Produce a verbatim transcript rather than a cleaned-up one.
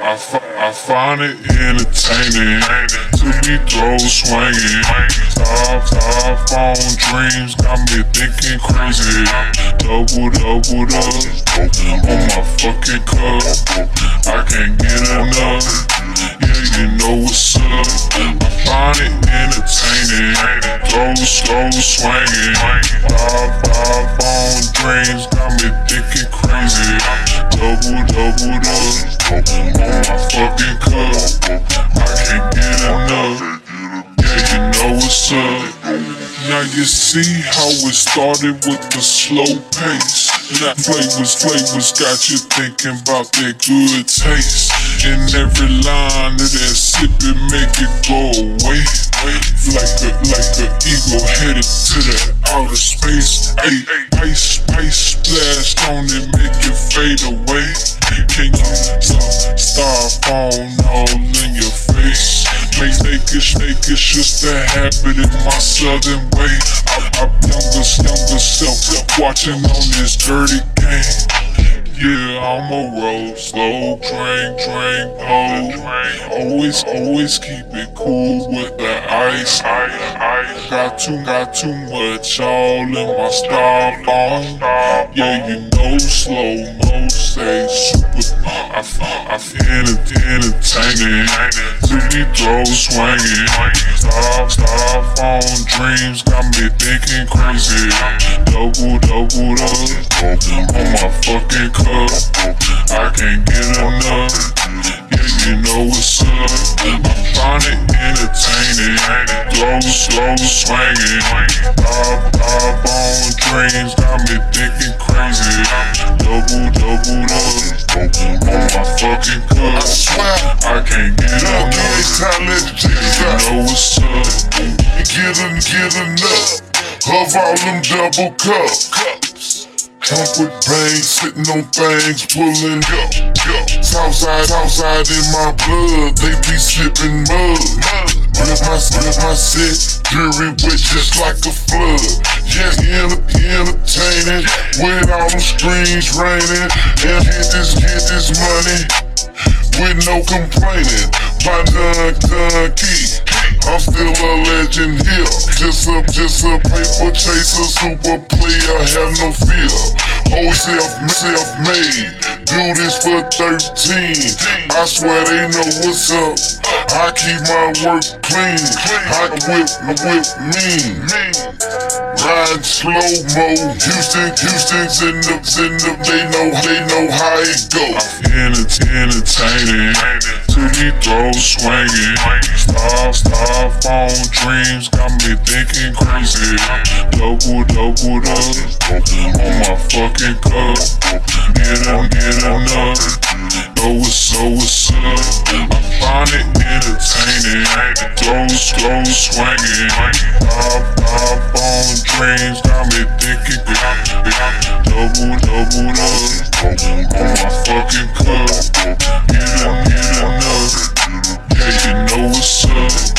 I, I find it entertaining to be throw swinging. Styrofoam dreams got me thinking crazy. Double, double up on my fucking cup. I can't get enough. Yeah, you know what's up. I find it entertaining. Throw, throw swinging. Styrofoam dreams got me thinking crazy. Double, double up on my fucking cup. I can't get enough. Yeah, you know what's up. Now you see how it started with the slow pace. Now flavors, flavors got you thinking about that good taste. In every line of that sip, it make it go away. Like a, like a eagle headed to the outer space. Ay, ice, ice splash on it, make it fade away. Can you stop, styrofoam all in your face? Make naked, naked, just a habit in my southern way. I, I'm younger, younger self, watching on this dirty game. Yeah, I'm a roll slow, drink, drink, oh. Always, always keep it cool with the ice. I, I got too, got too much all in my styrofoam. Yeah, you know slow mo, say super. I, I feel entertaining to be throw swinging. Styrofoam dreams got me thinking crazy. Double, double up on my fucking cup. I can't get enough. Yeah, you know what's up. I find it entertaining. Throw, slow swinging. Styrofoam dreams got me thinking crazy. Double, double up on my fucking cup. I swear I can't get enough. Yeah, you know what's up. Get, en get enough of all them double cups. Pump with bangs, sitting on things, pulling up. Southside, Southside in my blood, they be sipping mud. Rip my, rip my set, jury with just like a flood. Yes, enter, entertaining, with all them screens raining. And get this, get this money, with no complaining. My dun, dun key, I'm still a legend here. Just a, just a paper chaser, super player, have no fear. Always self, self-made, do this for thirteen. I swear they know what's up. I keep my work clean. I whip, I whip mean. Riding slow-mo, Houston, Houston's in the, in the, they know, they know how it go. Entertaining to be throw swinging. Star, styrofoam dreams got me thinking crazy. Double, double up on my fucking cup. Get up, get enough. Know what's so what's up. I find it entertaining. Throw, throw swinging. Styrofoam dreams got me thinking. Double, double up on my fucking cup. Get up, get enough. Yeah, you know what's up.